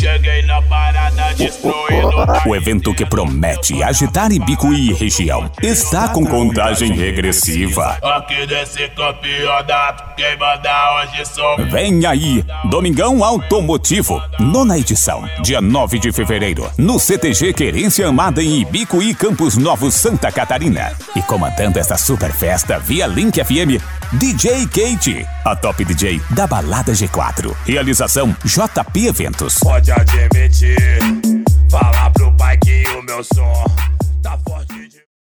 Cheguei na parada destruindo. O evento que promete agitar Ibicuí e região está com contagem regressiva. Aqui desse campeonato, quem manda hoje sou. Vem aí, Domingão Automotivo, 9ª edição, dia 9 de fevereiro, no CTG Querência Amada em Ibicuí, Campos Novos, Santa Catarina. E comandando esta super festa via Link FM, DJ Kate, a top DJ da Balada G4. Realização JP Eventos. Pode admitir, falar pro pai que o meu som